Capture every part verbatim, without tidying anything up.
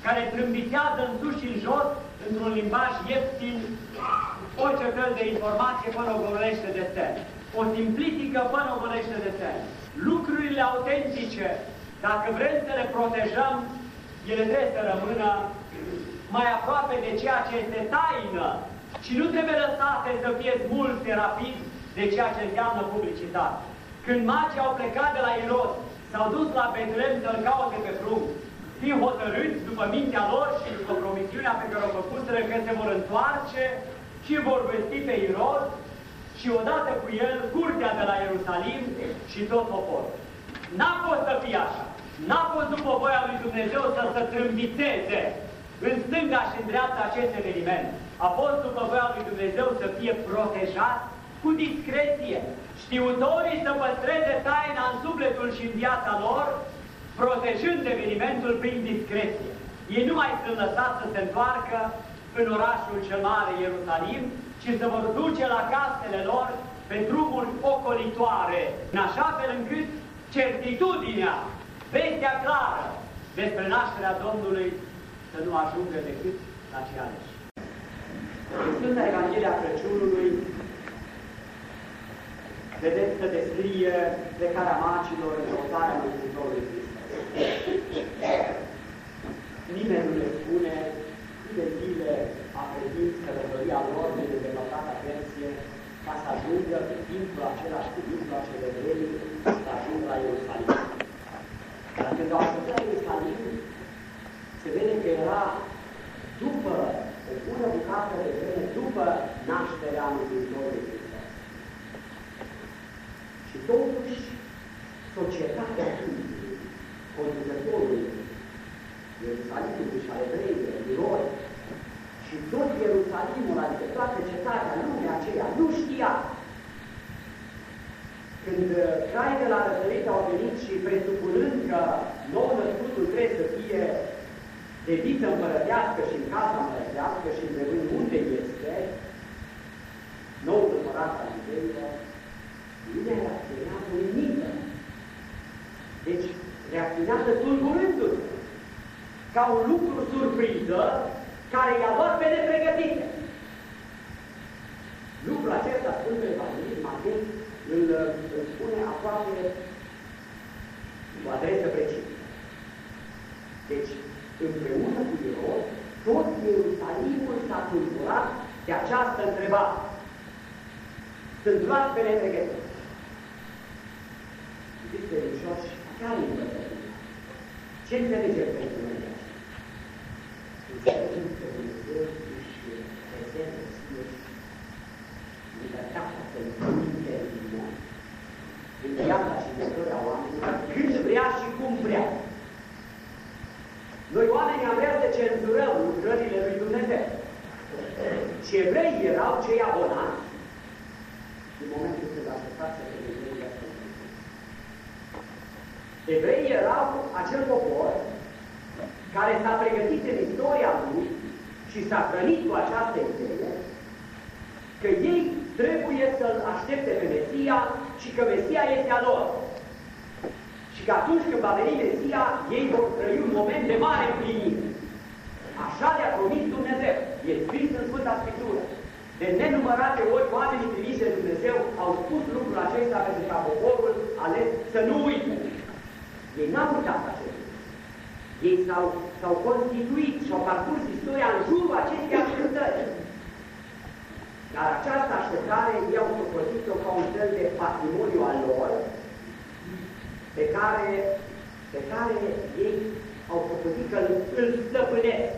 care trâmbitează în sus și în jos, într-un limbaj ieftin, orice fel de informație până o golește de semn. O simplitică până o golește de semn. Lucrurile autentice, dacă vrem să le protejăm, ele trebuie să rămână mai aproape de ceea ce este taină și nu trebuie lăsate să fie smulte rapid de ceea ce înseamnă publicitate. Când magii au plecat de la Irod, s-au dus la Betlehem să-l caute pe prunc, fiind hotărâți după mintea lor și după promisiunea pe care o făcuseră că se vor întoarce și vor vesti pe Irod și odată cu el curtea de la Ierusalim și tot poporul. N-a fost să fie așa. N-a fost după voia lui Dumnezeu să se trâmbiteze în stânga și în dreapta acest eveniment. A fost după voia lui Dumnezeu să fie protejat cu discreție, știutorii să păstreze taina în sufletul și în viața lor, protejând evenimentul prin discreție. Ei nu mai sunt lăsați să se întoarcă în orașul cel mare Ierusalim, ci se vor duce la casele lor pe drumuri ocolitoare, în așa fel încât certitudinea, vestea clară despre nașterea Domnului să nu ajungă decât la cei aleși. În Sfânta Evanghelia Crăciunului vedeți să descrie plecarea magilor în căutarea Mântuitorului Hristos. Nimeni nu le spune câte zile a previns călătoria lor de depărtată pensie ca să ajungă pe timpul același cu mijloace de vreme să ajungă la Ierusalim. Dar când au ajuns la Ierusalim, se vede că era după o bună bucată de vreme, după nașterea Mântuitorului Hristos. Și totuși, societatea timpului, conducătorului Ierusalimului și al evreilor, Irod, și tot Ierusalimul, adică toată cetatea, lumea aceea, nu știa. Când cai de la răsărit au venit și presupunând că nou născutul trebuie să fie de viță împărătească și în casa împărătească și întrebând unde este, noul împărat al iudeilor, lumea reacționează uimită. Deci, reacționează tulburându-se, ca un lucru surpriză, care i-a luat pe nepregătite. Lucrul acesta, Sfântul Evanghelism, Matei, îl, îl spune aproape cu adresă precisă. Deci, împreună cu Irod, tot Ierusalimul s-a tulburat de această întrebare. Sunt luați pe nepregătite. Iubiți credincioși, care e împărăția? Ce înțelegeți pentru noi de aceea? Înțelegem că Dumnezeu își rezervă ție libertatea să împărțite din noi, în viața și în istoria oamenilor, când vrea și cum vrea. Noi oamenii am vrea să cenzurăm lucrările lui Dumnezeu. Și evreii erau cei abonați în momentul când așteptați să Dumnezeu le ascultă. Evreii erau acel popor care s-a pregătit în istoria lui și s-a hrănit cu această idee că ei trebuie să-L aștepte pe Mesia și că Mesia este a lor. Și că atunci când va veni Mesia, ei vor trăi un moment de mare împlinire. Așa le-a promis Dumnezeu. E scris în Sfânta Scriptură. De nenumărate ori oamenii trimiși de Dumnezeu au spus lucrul acesta pentru ca poporul ales să nu uite. Ei n-au uitat acest lucru. Ei s-au constituit și au parcurs istoria în jurul acestei așteptări. Dar această așteptare ei au socotit-o ca un fel de patrimoniu al lor, pe care, pe care ei au socotit că îl stăpânesc.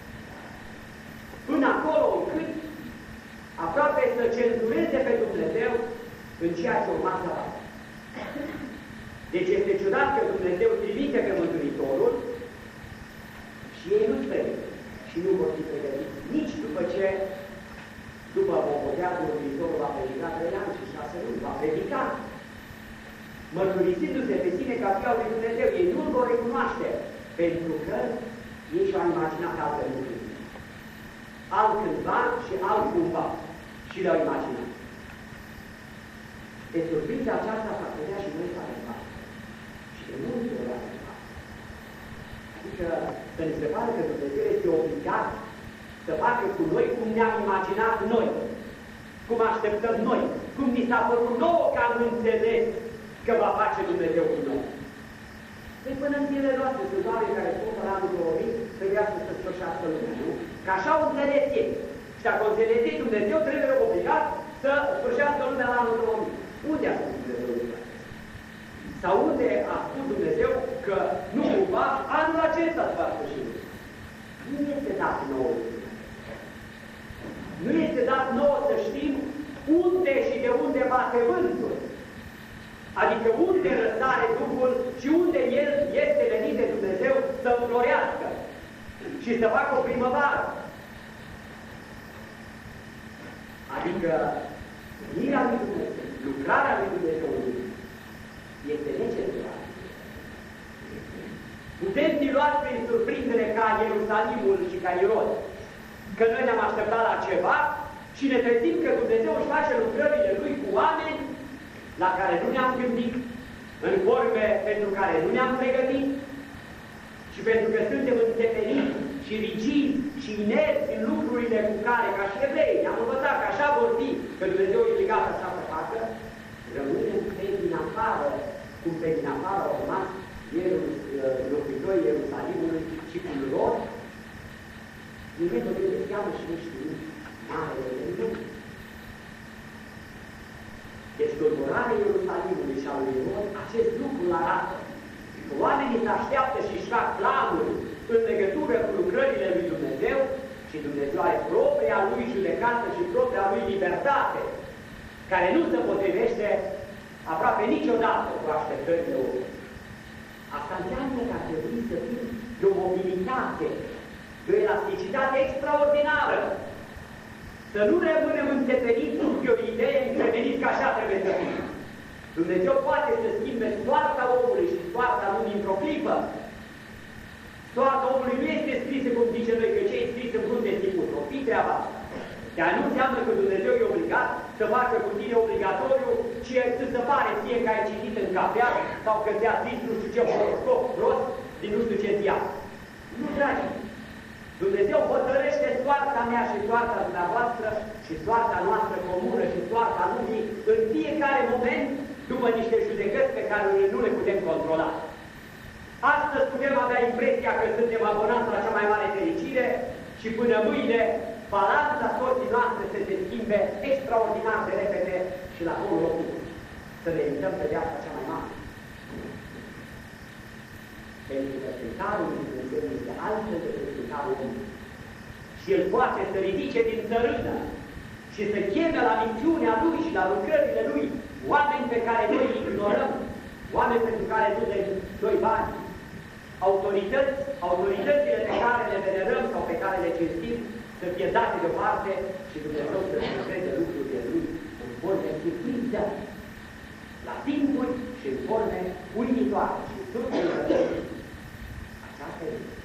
Până acolo încât aproape să cenzureze pe Dumnezeu în ceea ce urma să facă. Deci este ciudat că Dumnezeu trimite pe Mântuitorul și ei nu speră și nu vor fi pregătiți nici după ce, după Boboteazul, Mântuitorul va predica trei ani și șase luni, va predica, mărturisindu-se pe sine ca Fiul lui Dumnezeu. Ei nu-L vor recunoaște, pentru că ei și-au imaginat alte lucruri. Altcândva și altcumva. Și le-au imaginat. De surprința aceasta s-ar putea și noi să avem parte. Și de multe ori avem parte. Adică să să ne se pare că Dumnezeu este obligat să facă cu noi cum ne-am imaginat noi, cum așteptăm noi, cum ni s-a părut nouă că am înțeles că va face Dumnezeu cu noi. Deci până în zilele noastre sunt oameni care spun că la anul două mii trebuia să se sfârșească lumea, nu? Că așa au înțeles ei. Și dacă o înțeles ei, Dumnezeu trebuie obligat să sfârșească lumea la anul două mii. Unde a spus Dumnezeu lucrul acesta? Sau unde a spus Dumnezeu că nu cumva anul acesta se va sfârși? Nu este dat nouă. Nu este dat nouă să știm unde și de unde bate vântul. Adică unde răsare Duhul și unde El este venit de Dumnezeu să înflorească și să facă o primăvară. Adică unirea lui Dumnezeu, lucrarea lui Dumnezeu este necesară. Putem fi luați prin surprindere ca Ierusalimul și ca Irod, că noi ne-am așteptat la ceva și ne trezim că Dumnezeu își face lucrările Lui cu oameni la care nu ne-am gândit, în forme pentru care nu ne-am pregătit și pentru că suntem înțepeniți și rigizi și inerți în lucrurile cu care, ca și evrei, ne-am învățat că așa vor fi, că Dumnezeu e obligat așa să facă, rămânem pe din afară, cum pe din afară au rămas locuitorii Ierusalimului și cu lor, nimeni nu le cheamă și nu știu marele de Dumnezeu. Deci tulburarea Ierusalimului și a lui Irod, acest lucru îl arată. Că oamenii se așteaptă și își fac planuri în legătură cu lucrările lui Dumnezeu și Dumnezeu are propria lui judecată și propria lui libertate, care nu se potrivește aproape niciodată cu așteptările omului. Asta înseamnă că ar trebui să fim de o mobilitate, de o elasticitate extraordinară. Să nu rămânem înțepeniți pe o idee înțepeniți că așa trebuie să fim. Dumnezeu poate să schimbe soarta omului și soarta lumii într-o clipă. Soarta omului nu este scrisă, cum zice noi, că ce e scris în frunte tipul. O fi treaba asta. Dar nu înseamnă că Dumnezeu e obligat să facă cu tine obligatoriu ceea ce se pare ție că ai citit în cafea sau că ți-a zis nu știu ce horoscop prost din nu știu ce ziar. Nu, dragi. Dumnezeu hotărăște soarta mea și soarta dumneavoastră și soarta noastră comună și soarta lumii în fiecare moment după niște judecăți pe care nu le putem controla. Astăzi putem avea impresia că suntem abonați la cea mai mare fericire și până mâine balanța sorții noastre să se schimbe extraordinar de repede și la polul opus. Să ne evităm pe viața cea mai mare. Pentru că printarul lui Dumnezeu este altfel de printarul omului. Și El poate să ridice din țărână și să cheme la misiunea Lui și la lucrările Lui oameni pe care noi îi ignorăm, oameni pentru care nu dăm doi bani, autorități, autoritățile pe care le venerăm sau pe care le cinstim, să fie date deoparte și Dumnezeu să lucreze lucrurile Lui în forme surprinză, la timpuri și în forme uimitoare și surprinzătoare. Aceasta este